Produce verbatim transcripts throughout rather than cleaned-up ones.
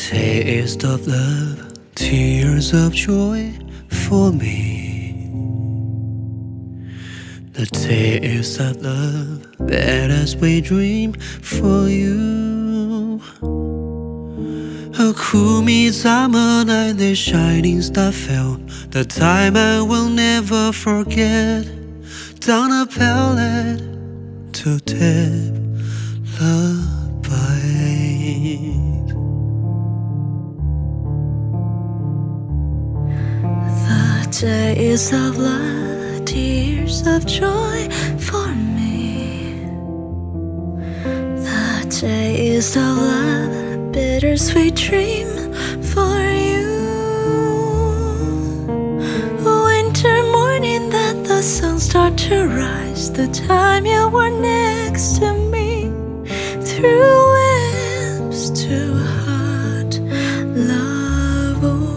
taste of love, tears of joy for me. The taste of love, that as we dream for you. A cool midsummer night, the shining star fell, the time I will never forget. Down a pallet to tap lullaby. The days of love, tears of joy for me. The days of love, bittersweet dream for you. Winter morning that the sun started to rise, the time you were next to me. Through webs to heart, love. Oh.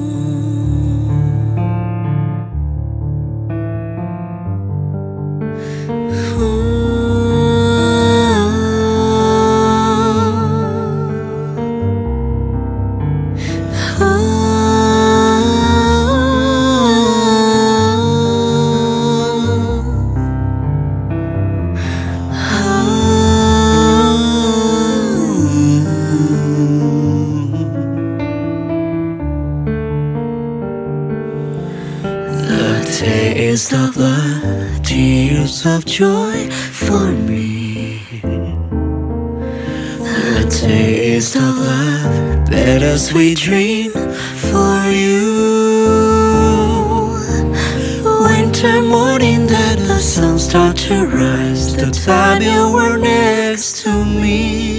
Taste of love, tears of joy for me. The taste of love, bittersweet dream for you. Winter morning that the sun started to rise, the time you were next to me.